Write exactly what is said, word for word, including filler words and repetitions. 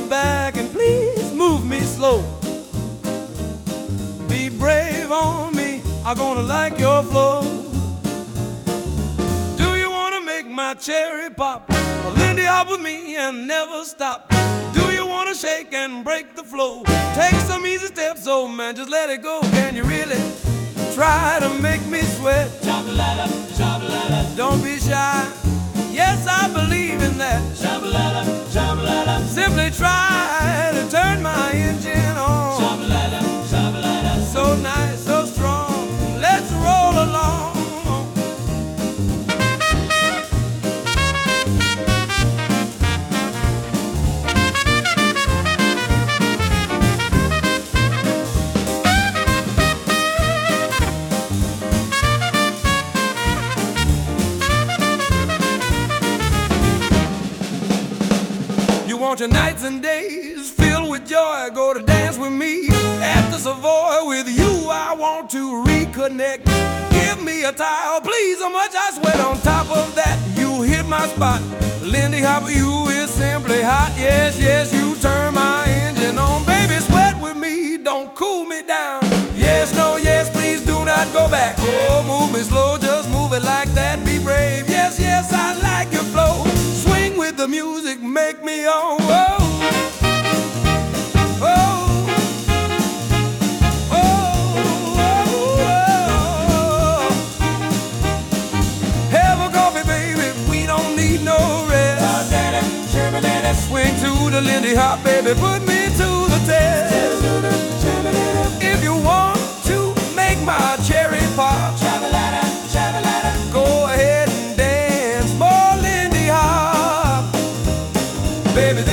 back and please move me slow. Be brave on me, I'm gonna like your flow. Do you wanna make my cherry pop? Well, Lindy hop with me and never stop. Do you wanna shake and break the flow? Take some easy steps, oh man, just let it go. Can you really try to make me sweat? Shabalala, shabalala, Don't be shy, yes I believe in that. shabalala, shabalala, Simply try to turn my engine on. shabalala, shabalala. So nice, so strong, let's roll along. You want your nights and days filled with joy, go to dance with me at the Savoy. With you I want to reconnect. Give me a towel, please, how much I sweat. On top of that, you hit my spot. Lindy Hop, you is simply hot. Yes, yes, you turn my engine on. Baby, sweat with me, don't cool me down. Yes, no, yes, please do not go back. Oh, move me slow, just move it like that. Be brave, yes, yes, I like your flow. Swing with the music, make me on. Whoa. Swing to the Lindy Hop, baby, put me to the test. If you want to make my cherry pop, go ahead and dance for Lindy Hop. Baby,